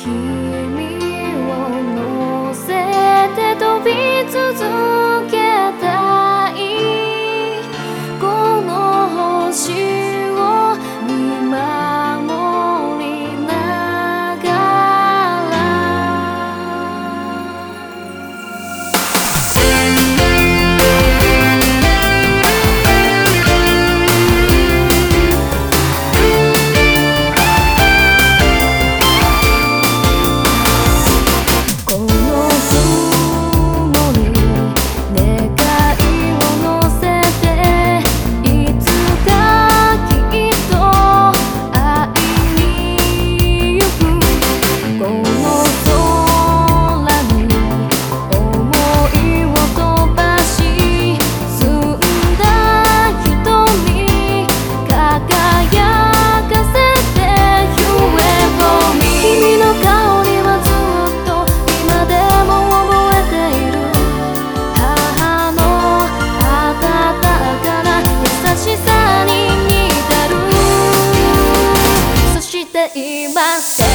を乗せて飛び続けたいこの星を見守りながらこの雲に願いを乗せていつかきっと会いに行くこの空に想いを飛ばし澄んだ瞳輝かせて You and for me 君の香りはずっと今でも覚えている母の温かな優しさに似てるそして今